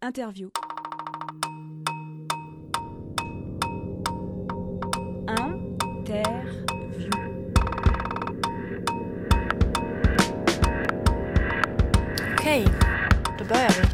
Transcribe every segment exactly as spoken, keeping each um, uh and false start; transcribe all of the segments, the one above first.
Interview. Interview. Okej, då börjar vi.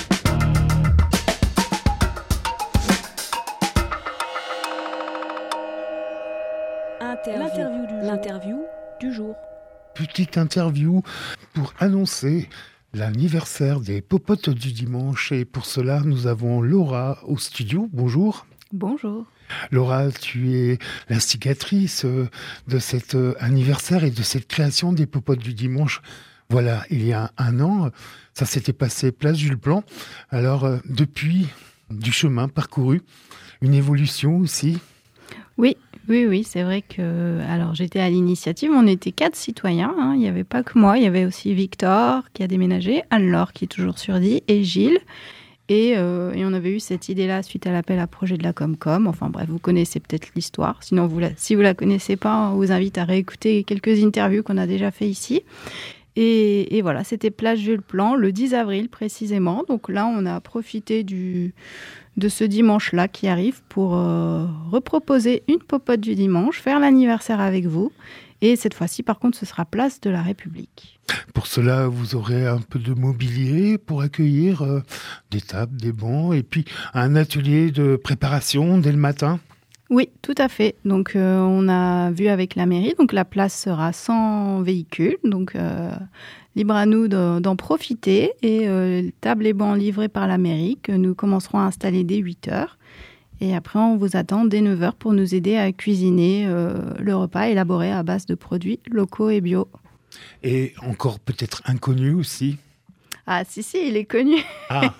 Interview. L'interview du jour. L'interview du jour. Petite interview pour annoncer l'anniversaire des Popotes du dimanche. Et pour cela, nous avons Laura au studio. Bonjour. Bonjour. Laura, tu es l'instigatrice de cet anniversaire et de cette création des Popotes du dimanche. Voilà, il y a un an, ça s'était passé place Jules Plan. Alors, euh, depuis, du chemin parcouru, une évolution aussi. Oui, oui, oui, c'est vrai que... Alors, j'étais à l'initiative, on était quatre citoyens, hein. Il n'y avait pas que moi, il y avait aussi Victor qui a déménagé, Anne-Laure qui est toujours sur Di et Gilles. Et, euh, et on avait eu cette idée-là suite à l'appel à projet de la Comcom. Enfin bref, vous connaissez peut-être l'histoire. Sinon, vous la... si vous ne la connaissez pas, on vous invite à réécouter quelques interviews qu'on a déjà fait ici. Et, et voilà, c'était place Jules Plan, le dix avril précisément. Donc là, on a profité du, de ce dimanche-là qui arrive pour euh, reproposer une popote du dimanche, faire l'anniversaire avec vous. Et cette fois-ci, par contre, ce sera place de la République. Pour cela, vous aurez un peu de mobilier pour accueillir euh, des tables, des bancs, et puis un atelier de préparation dès le matin. Oui, tout à fait. Donc, euh, on a vu avec la mairie, donc la place sera sans véhicule, donc euh, libre à nous de, d'en profiter. Et euh, table et bancs livrés par la mairie que nous commencerons à installer dès huit heures. Et après, on vous attend dès neuf heures pour nous aider à cuisiner euh, le repas élaboré à base de produits locaux et bio. Et encore peut-être inconnu aussi. Ah si, si, il est connu. Ah.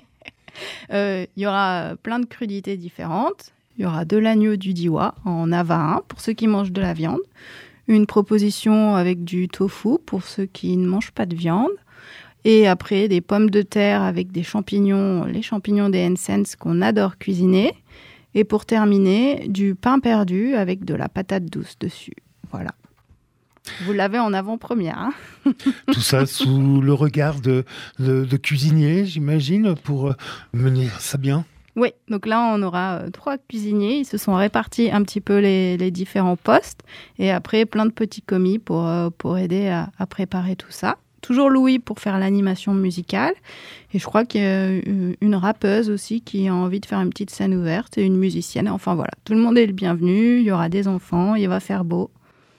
euh, il y aura plein de crudités différentes. Il y aura de l'agneau du Diois en avarin pour ceux qui mangent de la viande. Une proposition avec du tofu pour ceux qui ne mangent pas de viande. Et après, des pommes de terre avec des champignons, les champignons des Hensens qu'on adore cuisiner. Et pour terminer, du pain perdu avec de la patate douce dessus. Voilà. Vous l'avez en avant-première. Hein. Tout ça sous le regard de, de, de cuisinier, j'imagine, pour mener ça bien. Oui, donc là, on aura euh, trois cuisiniers. Ils se sont répartis un petit peu les, les différents postes. Et après, plein de petits commis pour, euh, pour aider à, à préparer tout ça. Toujours Louis pour faire l'animation musicale. Et je crois qu'il y a une rappeuse aussi qui a envie de faire une petite scène ouverte et une musicienne. Enfin voilà, tout le monde est le bienvenu. Il y aura des enfants, il va faire beau.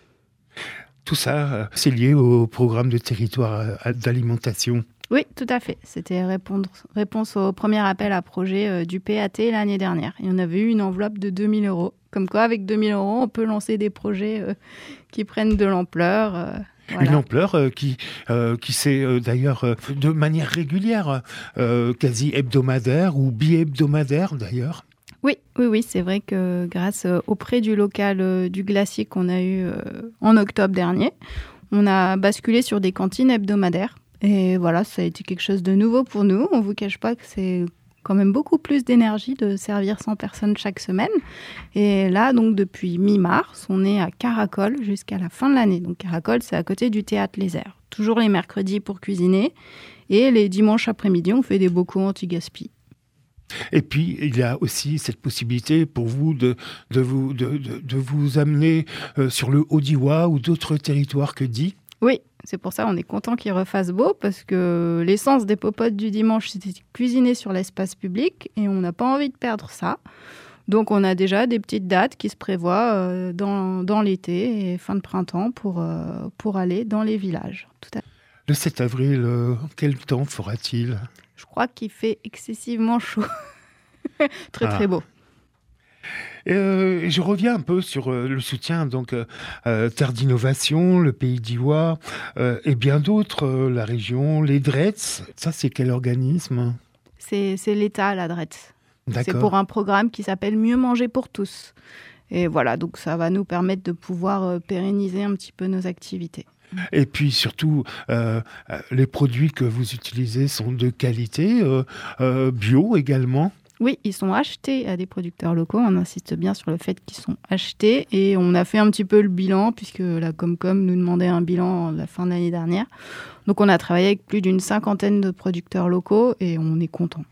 Tout ça, c'est lié au programme de territoire d'alimentation. Oui, tout à fait. C'était répondre, réponse au premier appel à projet euh, du P A T l'année dernière. Et on avait eu une enveloppe de deux mille euros. Comme quoi, avec deux mille euros, on peut lancer des projets euh, qui prennent de l'ampleur. Euh, voilà. Une ampleur euh, qui, euh, qui s'est euh, d'ailleurs euh, de manière régulière, euh, quasi hebdomadaire ou bi-hebdomadaire d'ailleurs. Oui, oui, oui, c'est vrai que grâce euh, au prêt du local euh, du glacier qu'on a eu euh, en octobre dernier, on a basculé sur des cantines hebdomadaires. Et voilà, ça a été quelque chose de nouveau pour nous. On ne vous cache pas que c'est quand même beaucoup plus d'énergie de servir cent personnes chaque semaine. Et là, donc depuis mi-mars, on est à Caracol jusqu'à la fin de l'année. Donc Caracol, c'est à côté du théâtre Les Airs. Toujours les mercredis pour cuisiner. Et les dimanches après-midi, on fait des bocaux anti-gaspi. Et puis, il y a aussi cette possibilité pour vous de, de, vous, de, de, de vous amener euh, sur le Haut-Diois ou d'autres territoires que Di. Oui, c'est pour ça qu'on est content qu'il refasse beau, parce que l'essence des popotes du dimanche, c'était cuisiner sur l'espace public, et on n'a pas envie de perdre ça. Donc on a déjà des petites dates qui se prévoient euh, dans, dans l'été et fin de printemps pour, euh, pour aller dans les villages. Tout à fait. Le sept avril, euh, quel temps fera-t-il ? Je crois qu'il fait excessivement chaud. très ah. très beau. Euh, je reviens un peu sur euh, le soutien, donc euh, euh, Terre d'innovation, le Pays d'Ivoire euh, et bien d'autres, euh, la région, les D R E T S. Ça, c'est quel organisme ? c'est, c'est l'État, la D R E T S. D'accord. C'est pour un programme qui s'appelle Mieux manger pour tous. Et voilà, donc ça va nous permettre de pouvoir euh, pérenniser un petit peu nos activités. Et puis surtout, euh, les produits que vous utilisez sont de qualité, euh, euh, bio également. Oui, ils sont achetés à des producteurs locaux. On insiste bien sur le fait qu'ils sont achetés. Et on a fait un petit peu le bilan, puisque la Comcom nous demandait un bilan à la fin de l'année dernière. Donc on a travaillé avec plus d'une cinquantaine de producteurs locaux et on est content.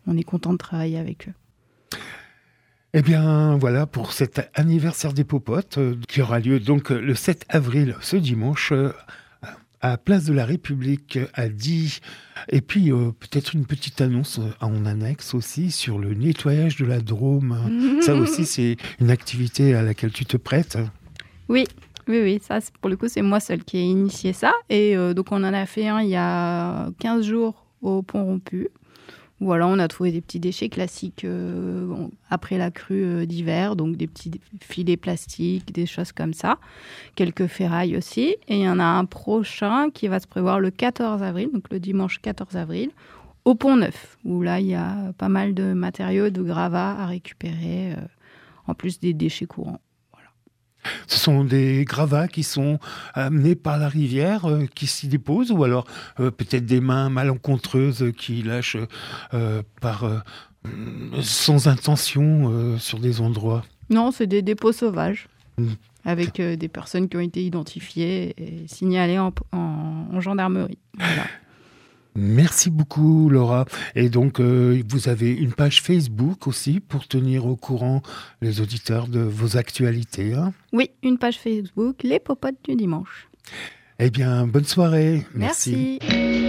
on est content de travailler avec eux. Eh bien, voilà pour cet anniversaire des Popotes euh, qui aura lieu donc le sept avril, ce dimanche, euh, à Place de la République à Die. Et puis, euh, peut-être une petite annonce en annexe aussi sur le nettoyage de la Drôme. Ça aussi, c'est une activité à laquelle tu te prêtes. Oui, oui, oui. Ça, pour le coup, c'est moi seule qui ai initié ça. Et euh, donc, on en a fait un il y a quinze jours au Pont Rompu. Voilà, on a trouvé des petits déchets classiques euh, après la crue euh, d'hiver, donc des petits filets plastiques, des choses comme ça, quelques ferrailles aussi. Et il y en a un prochain qui va se prévoir le quatorze avril, donc le dimanche quatorze avril, au Pont Neuf, où là, il y a pas mal de matériaux, de gravats à récupérer, euh, en plus des déchets courants. Ce sont des gravats qui sont amenés par la rivière, euh, qui s'y déposent, ou alors euh, peut-être des mains malencontreuses qui lâchent euh, par, euh, sans intention euh, sur des endroits. Non, c'est des dépôts sauvages, mmh. avec euh, des personnes qui ont été identifiées et signalées en, en, en gendarmerie. Voilà. Merci beaucoup, Laura. Et donc, euh, vous avez une page Facebook aussi pour tenir au courant les auditeurs de vos actualités. Hein ? Oui, une page Facebook, Les Popotes du dimanche. Eh bien, bonne soirée. Merci. Merci.